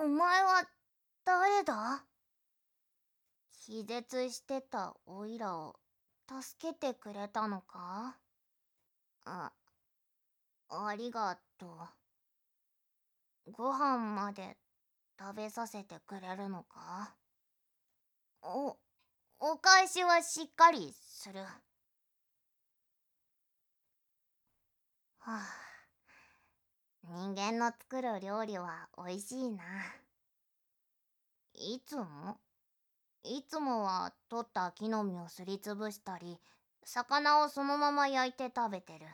お前は誰だ？気絶してたオイラを助けてくれたのか？あ、ありがとう。ご飯まで食べさせてくれるのか？お、お返しはしっかりする。はあ、人間の作る料理は美味しいな。いつもいつもは取った木の実をすりつぶしたり、魚をそのまま焼いて食べてる。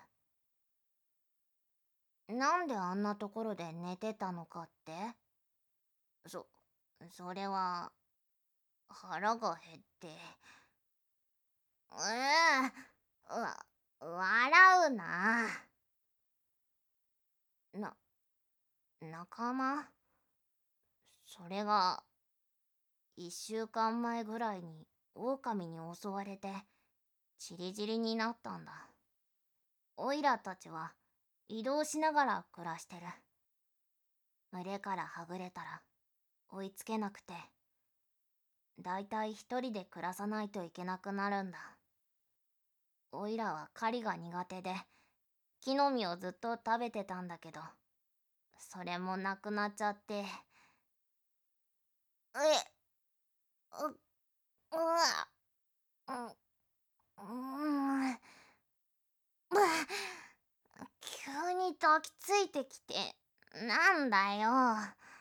なんであんなところで寝てたのかって？そ、それは腹が減って。笑うな。な、仲間？それが1週間前ぐらいに狼に襲われてチリジリになったんだ。オイラたちは移動しながら暮らしてる。群れからはぐれたら追いつけなくて、だいたい一人で暮らさないといけなくなるんだ。オイラは狩りが苦手で木の実をずっと食べてたんだけど、それもなくなっちゃって。う、う、う、うん、急に抱きついてきて、なんだよ。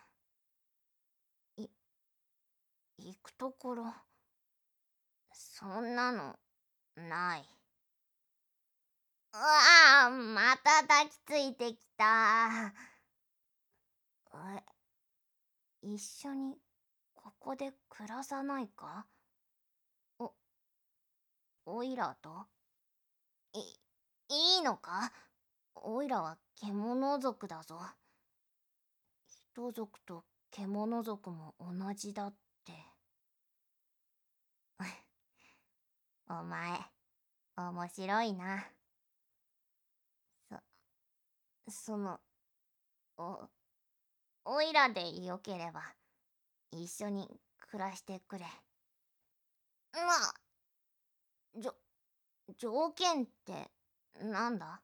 い、行くところ、そんなの、ない。うわあ、また抱きついてきた。一緒に、ここで暮らさないか？お、おいらと？い、いいのか？おいらは獣族だぞ。人族と獣族も同じだって。お前、面白いな。その、お、おいらでよければ、一緒に暮らしてくれ。まあ、じょ、条件ってなんだ？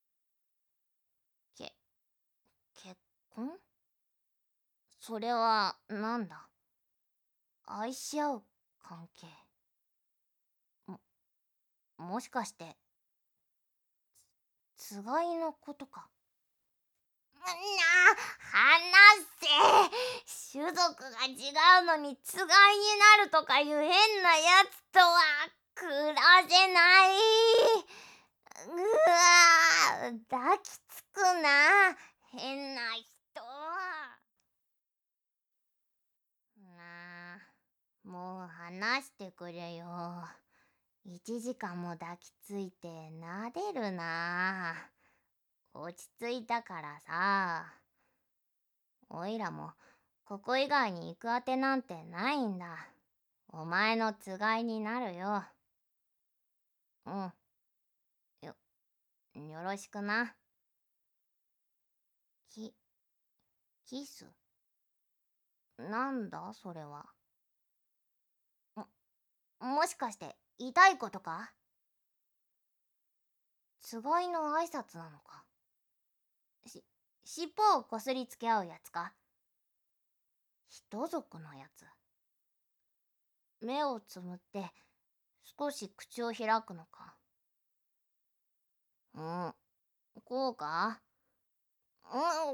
け、結婚？それはなんだ？愛し合う関係？も、もしかして、つがいのことか？話せ。種族が違うのにつがいになるとかいう変なやつとは暮らせない。抱きつくな、変な人。なあ、もう話してくれよ。1時間も抱きついて撫でるな。落ち着いたからさ。おいらもここ以外に行くあてなんてないんだ。お前のつがいになるよ。うん。よ、よろしくな。き、キス？なんだそれは。もしかして痛いことか？つがいの挨拶なのか？し、尻尾をこすりつけ合うやつか？人族のやつ。目をつむって少し口を開くのか？うん、こうか？うん、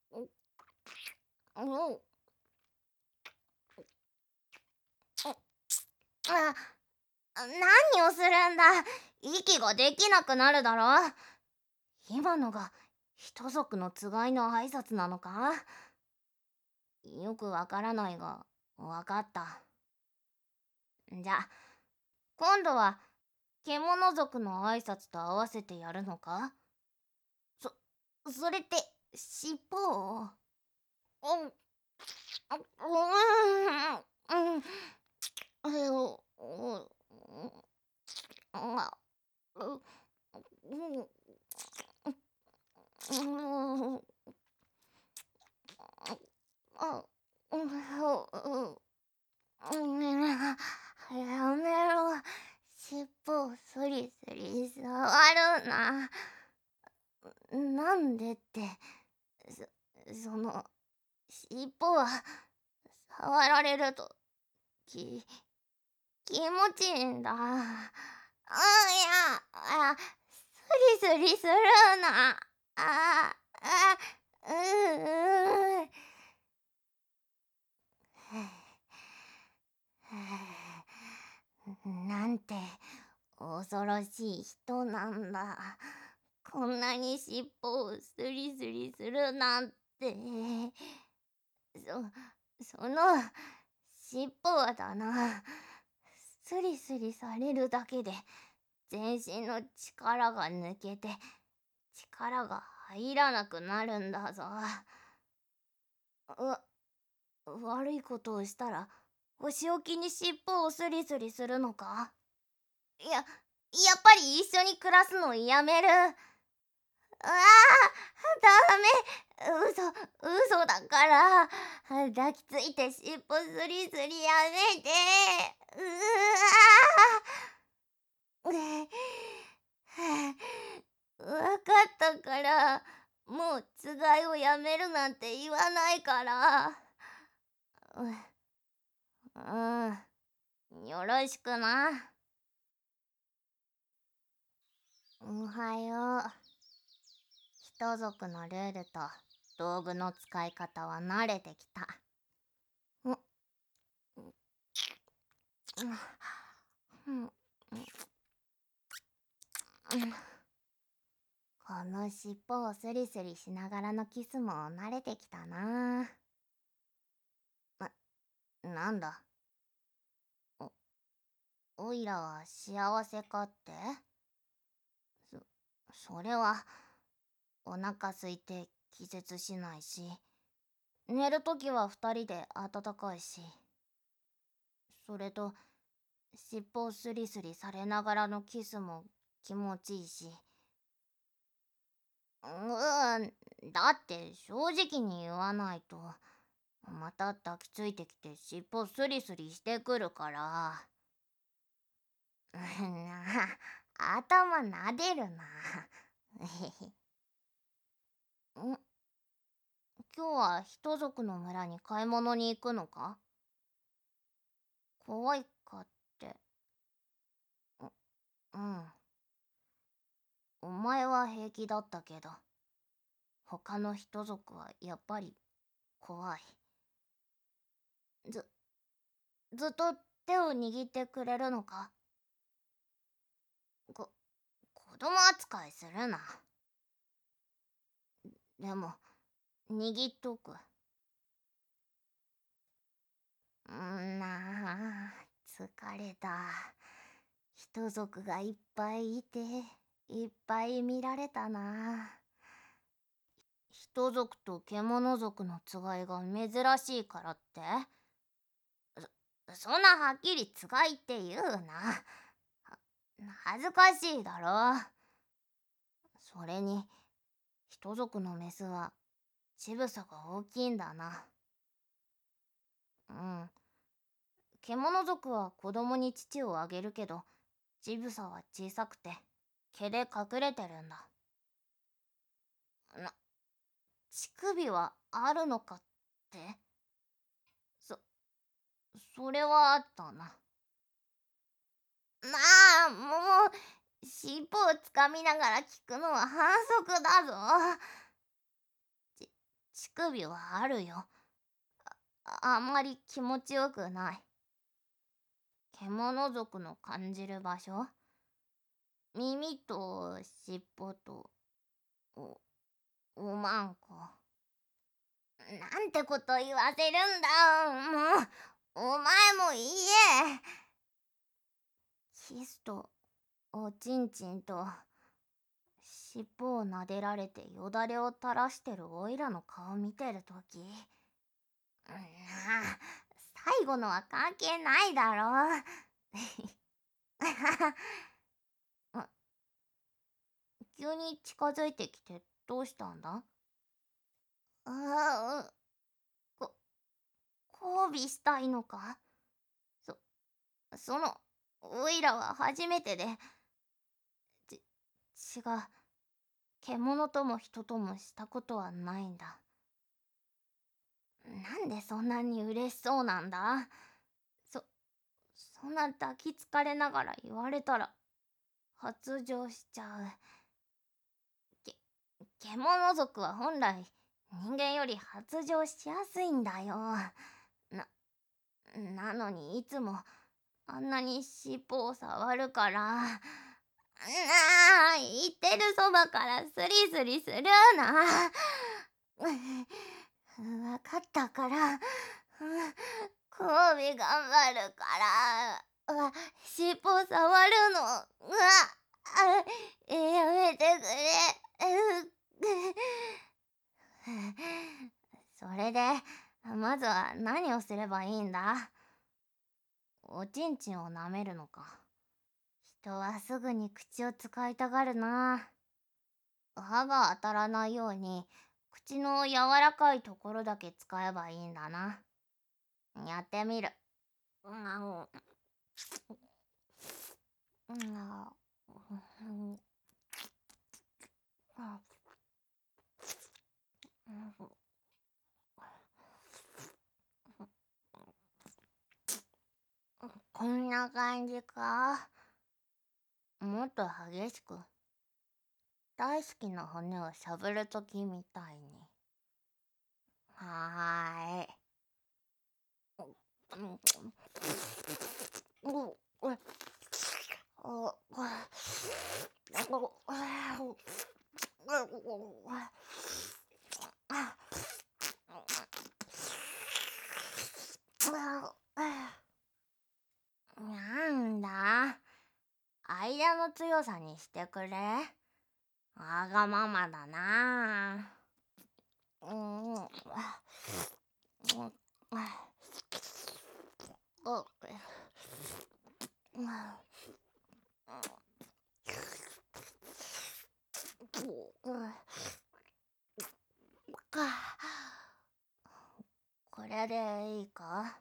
うん、あ、何をするんだ？息ができなくなるだろ。今のが人族のつがいの挨拶なのか？よくわからないが、わかった。じゃ、今度は獣族の挨拶と合わせてやるのか？それって尻尾を？うん、うん、 やめろ。尻尾をスリスリ触るな。なんでって、その、尻尾は触られるとき、気持ちいいんだ。スリスリするな。ああ、うなんて恐ろしい人なんだ。こんなに尻尾をスリスリするなんて。その尻尾はだな、スリスリされるだけで全身の力が抜けて力が入らなくなるんだぞ。悪いことをしたらお仕置きに尻尾をスリスリするのか？やっぱり一緒に暮らすのやめる。ああ、ダメ。嘘だから。抱きついて尻尾スリスリやめて。うわかったから、もうつがいをやめるなんて言わないから。よろしくな。おはよう。人族のルールと道具の使い方は慣れてきた。んうんこの尻尾をスリスリしながらのキスも慣れてきたな。なんだ、おいらは幸せかって？それはお腹空いて気絶しないし、寝るときは二人で暖かいし、それと尻尾をスリスリされながらのキスも気持ちいいし。だって正直に言わないとまた抱きついてきて尻尾スリスリしてくるから。頭撫でるな。今日は人族の村に買い物に行くのか？怖いかって。うん。お前は平気だったけど、他の人族はやっぱり怖い。ず、ずっと手を握ってくれるのか？子供扱いするな。でも、握っとく。疲れた。人族がいっぱいいて、いっぱい見られたな。人族と獣族の違いが珍しいからって？そんなはっきり違いって言うな。恥ずかしいだろ。それに、人族のメスは乳房が大きいんだな。うん。獣族は子供に乳をあげるけど、乳房は小さくて毛で隠れてるんだ。乳首はあるのかって？そそれはあったな。もう尻尾をつかみながら聞くのは反則だぞ。乳首はあるよ。あんまり気持ちよくない。獣族の感じる場所、耳と尻尾とおおまんこ。なんてこと言わせるんだ。もうお前も言え。キスとおちんちんと尻尾を撫でられてよだれを垂らしてるおいらの顔見てるとき、最後のは関係ないだろ。急に近づいてきてどうしたんだ？ああ、こ交尾したいのか？そ、その、おいらは初めてで、ち、違う。獣とも人ともしたことはないんだ。なんでそんなに嬉しそうなんだ？そ、そんな抱きつかれながら言われたら、発情しちゃう。け、獣族は本来、人間より発情しやすいんだよ。なのにいつも、あんなに尻尾を触るから、言ってるそばからスリスリするな。わかったから、交尾頑張るから、尻尾触るの、やめてくれ。それで、まずは何をすればいいんだ？おちんちんを舐めるのか。人はすぐに口を使いたがるな。歯が当たらないように、口の柔らかいところだけ使えばいいんだな。やってみる。うん、こんな感じか？もっと激しく。大好きな骨をしゃぶるときみたいに。はーい。なんだ、間の強さにしてくれ。わがままだな。これでいいか？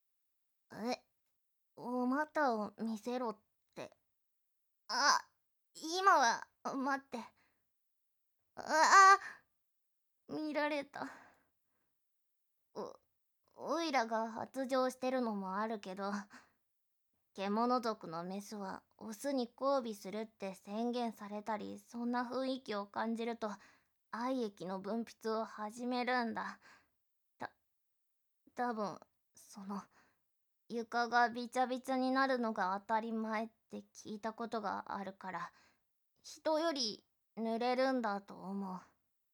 お股を見せろって。あ、今は、待って。見られた。おいらが発情してるのもあるけど、獣族のメスはオスに交尾するって宣言されたり、そんな雰囲気を感じると愛液の分泌を始めるんだ。た、多分床がびちゃびちゃになるのが当たり前って聞いたことがあるから、人より濡れるんだと思う。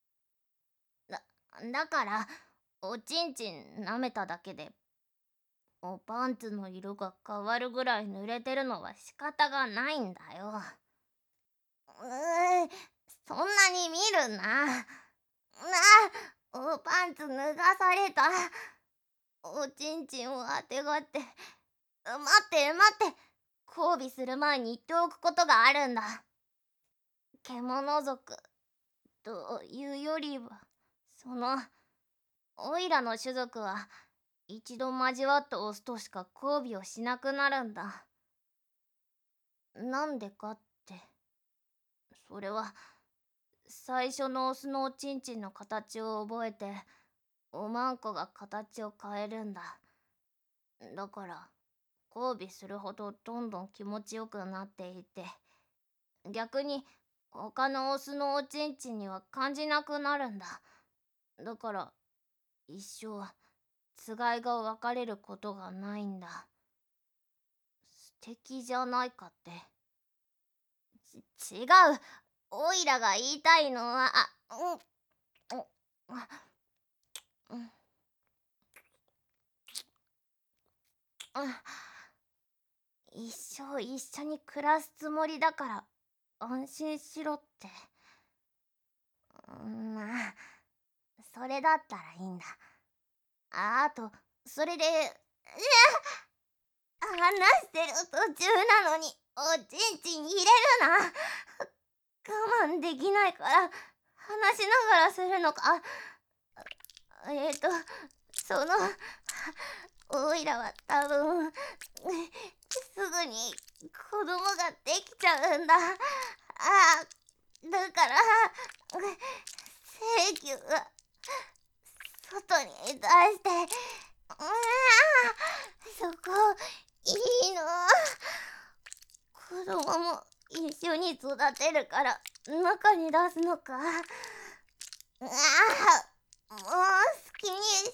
だから、おちんちん舐めただけで、おパンツの色が変わるぐらい濡れてるのは仕方がないんだよ。そんなに見るな。おパンツ脱がされた。おちんちんをあてがって。待って待って。交尾する前に言っておくことがあるんだ。獣族というよりは、オイラの種族は一度交わったオスとしか交尾をしなくなるんだ。なんでかって、それは最初のオスのおちんちんの形を覚えて、おまんこが形を変えるんだ。だから交尾するほどどんどん気持ちよくなっていって、逆に他のオスのおちんちんには感じなくなるんだ。だから一生つがいが分かれることがないんだ。素敵じゃないかって。違う。オイラが言いたいのは、うん、一生一緒に暮らすつもりだから安心しろって。まあ、それだったらいいんだ。あと、それで、話してる途中なのにおちんちん入れるな。我慢できないから話しながらするのか？その、 おいらは多分すぐに子供ができちゃうんだ。だから請求は外に出して、そこいいの？子供も一緒に育てるから中に出すのか？もう好きにし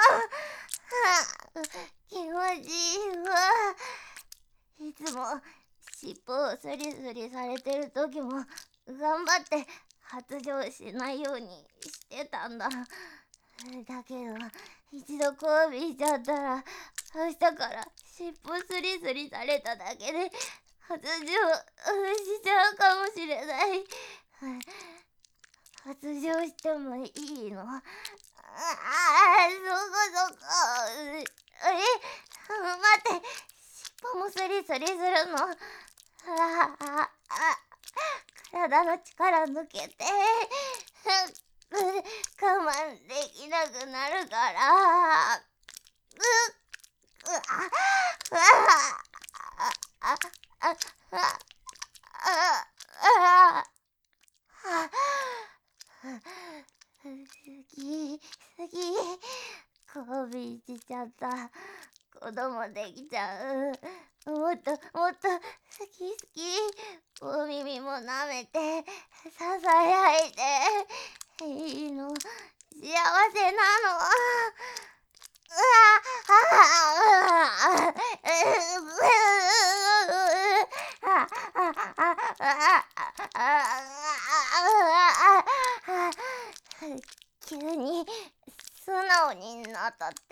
ろ。気持ちいいわ。いつも尻尾をスリスリされてる時も頑張って発情しないようにしてたんだ。だけど一度交尾しちゃったら明日から尻尾スリスリされただけで発情しちゃうかもしれない。発情してもいいの？そこ。待って、尻尾もスリスリするの？体の力抜けて我慢できなくなるから。好き交尾しちゃった。子供できちゃう。もっと好き。お耳も舐めてささやいていいの？幸せなの？急に素直になったって。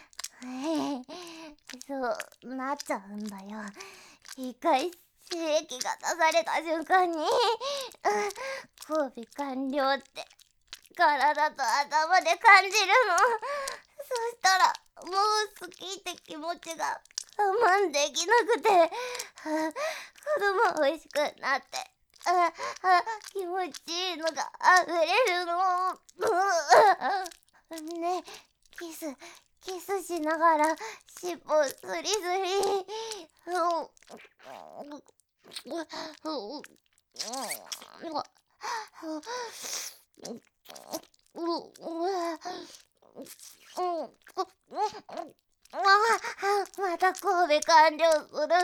そうなっちゃうんだよ。一回精液が出された瞬間に交尾完了って体と頭で感じるの。そしたらもう好きって気持ちが我慢できなくて、子供美味しくなって、気持ちいいのが溢れるの。ね、キスしながら尻尾スリスリ。また交尾完了するの？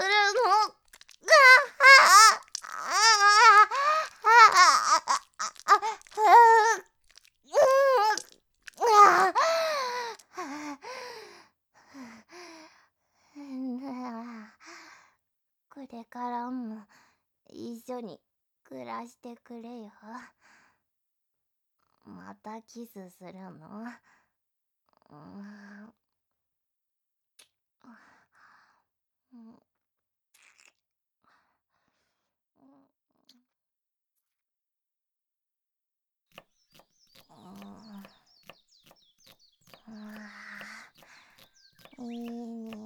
これからも一緒に暮らしてくれよ。またキスするの？いい匂い。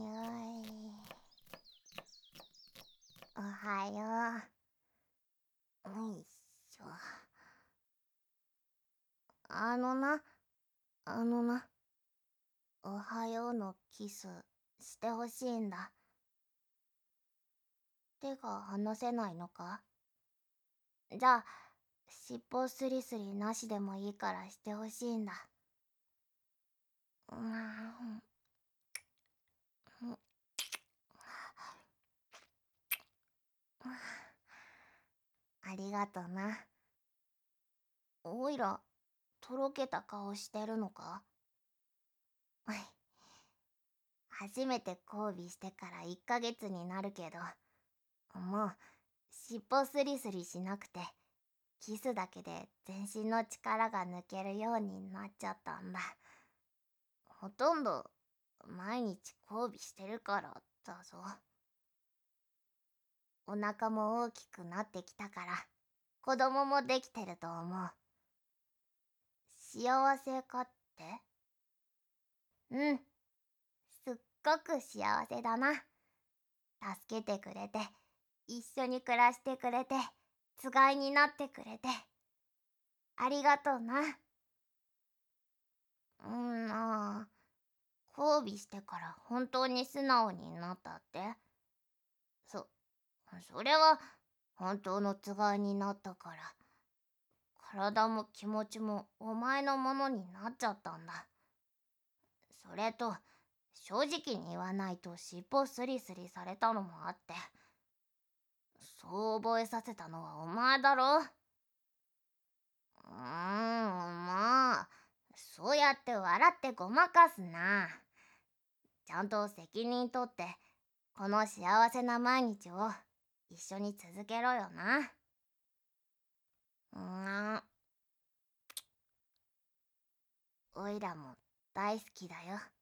おはよう。よいしょ。あのな、おはようのキスしてほしいんだ。手が離せないのか？じゃあ、尻尾スリスリなしでもいいからしてほしいんだ。ありがとな。おいら、とろけた顔してるのか？初めて交尾してから1ヶ月になるけど、もう尻尾スリスリしなくて、キスだけで全身の力が抜けるようになっちゃったんだ。ほとんど毎日交尾してるからだぞ。お腹も大きくなってきたから子供もできてると思う。幸せかって？うん、すっごく幸せだな。助けてくれて、一緒に暮らしてくれて、つがいになってくれて、ありがとうな。交生日してから本当に素直になったって？そ、それは本当のつがいになったから。体も気持ちもお前のものになっちゃったんだ。それと、正直に言わないと尻尾スリスリされたのもあって、そう覚えさせたのはお前だろ。まあ、そうやって笑ってごまかすな。ちゃんと責任取って、この幸せな毎日を一緒に続けろよな。おいらも大好きだよ。